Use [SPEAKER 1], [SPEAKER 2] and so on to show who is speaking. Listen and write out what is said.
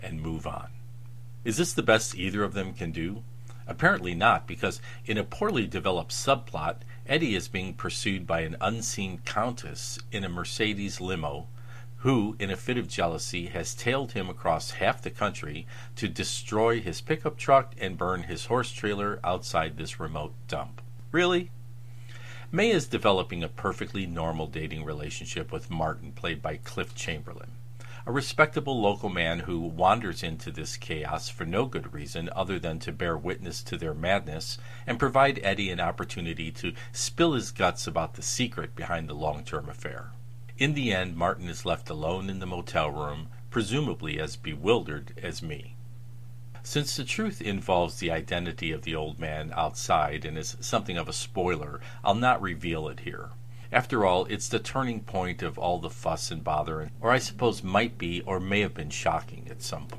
[SPEAKER 1] and move on. Is this the best either of them can do? Apparently not, because in a poorly developed subplot, Eddie is being pursued by an unseen countess in a Mercedes limo, who, in a fit of jealousy, has tailed him across half the country to destroy his pickup truck and burn his horse trailer outside this remote dump. Really? May is developing a perfectly normal dating relationship with Martin, played by Cliff Chamberlain, a respectable local man who wanders into this chaos for no good reason other than to bear witness to their madness and provide Eddie an opportunity to spill his guts about the secret behind the long-term affair. In the end, Martin is left alone in the motel room, presumably as bewildered as me. Since the truth involves the identity of the old man outside and is something of a spoiler, I'll not reveal it here. After all, it's the turning point of all the fuss and bother, or I suppose might be or may have been shocking at some point.